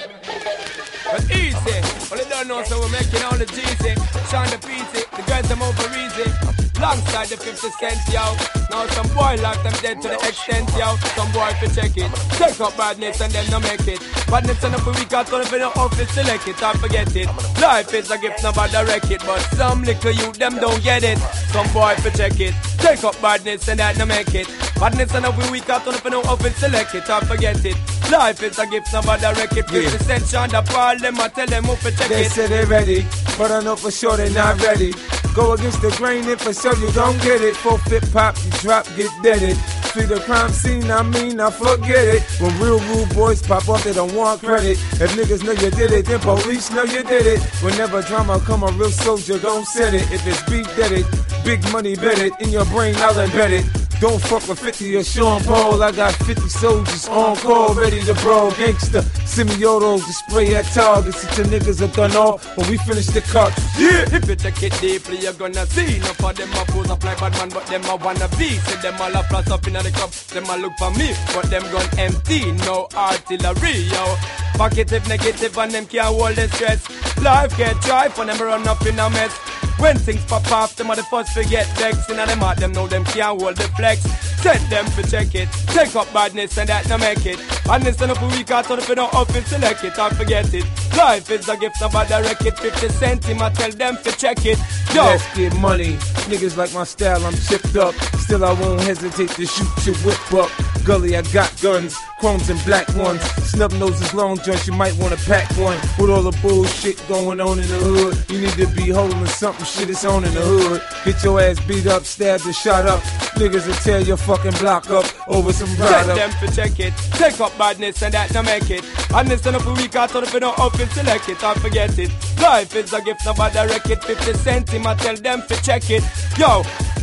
But easy, well you don't know, so we're making all the G's. Sean the PC, the girls them over easy. Alongside the 50 cent, yo. Now some boy lock them dead to the extent, yo. Some boy fi check it. Take up badness and then no make it. Badness enough for week out, if you no office select it, I forget it. Life is a gift, nobody wreck it. But some little you, them don't get it. Some boy fi check it. Take up badness and that no make it. Badness enough for week out, if you no office select it, I forget it. Life is a gift, nobody wreck it. 50 cent, Sean the Paul, them I tell them who fi check it. They say they ready, but I know for sure they not ready. Go against the grain if for sure you don't get it. Forfeit pop, you drop, get deaded. See the crime scene, I forget it. When real rude boys pop off, they don't want credit. If niggas know you did it, then police know you did it. Whenever drama come, a real soldier gon' set it. If it's beat, dead it. Big money, bet it. In your brain, I'll embed it. Don't fuck with 50 or Sean Paul. I got 50 soldiers on call, ready to brawl. Gangsta, semi-autos to spray at targets. If the niggas are done off when we finish the cut. Yeah, if you take it deeply, you're gonna see. No for them a pose up like bad man, but them a wanna be. See them all a flash up in the club, them a look for me, but them gun empty, no artillery, yo. Positive, negative, and them can't hold the stress. Life get dry for them run up in a mess. When things pop off, them are the first to get vexed. And them at them know them can't hold the flex. Send them to check it. Take up badness and that no make it. Badness enough a week out, if you don't up it, select it or forget it. Life is a gift, nobody wreck it. 50 cent, I tell them to check it. Yo. Let's get money. Niggas like my style, I'm chipped up. Still I won't hesitate to shoot your whip up. Gully, I got guns, chromes and black ones. Snub noses, long joints, you might wanna pack one. With all the bullshit going on in the hood, you need to be holding something, shit is on in the hood. Get your ass beat up, stabbed and shot up. Niggas will tear your fucking block up over some ride up. Them to check it. Take up badness and that no make it. Badness enough a week out, if you don't up it, select it or forget it. Life is a gift, nobody wreck it. 50 cent, I tell them to check it. Yo,